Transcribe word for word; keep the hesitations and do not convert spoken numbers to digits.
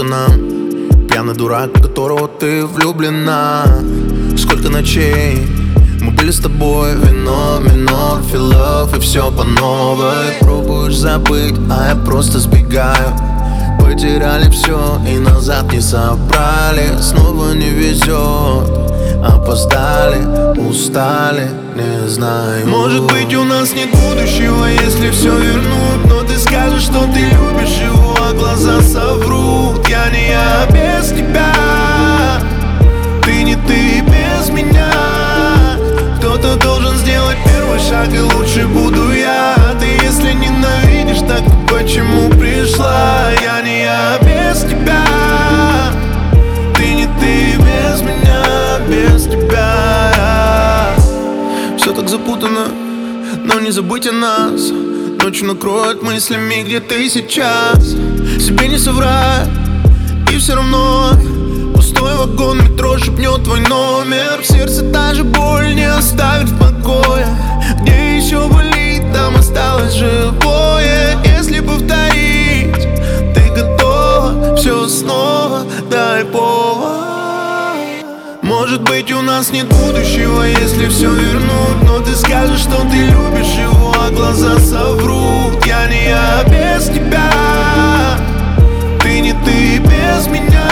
нам. Пьяный дурак, в которого ты влюблена. Сколько ночей мы были с тобой, вино, минор, feel love, и все по новой. Пробуешь забыть, а я просто сбегаю. Потеряли все и назад не собрали. Снова не везет, опоздали, устали, не знаю. Может быть, у нас нет будущего, если все вернуть. Но ты скажешь, что ты любишь его, а глаза соврут. Я не я без тебя, ты не ты без меня. Кто-то должен сделать первый шаг, и лучше буду я. Ты если ненавидишь, так почему пришла? Я не я без тебя, ты не ты без меня, без тебя. Все так запутано, но не забудь о нас. Ночью накроет мыслями, где ты сейчас. Себе не соврать, и все равно пустой вагон метро шепнет твой номер. В сердце та же боль не оставит в покое. Где еще болит, там осталось живое. Если повторить, ты готова, все снова, дай повод. Может быть, у нас нет будущего, если все вернуть. Но ты скажешь, что ты любишь его, а глаза соврут. Я не я без тебя, ты не ты без меня.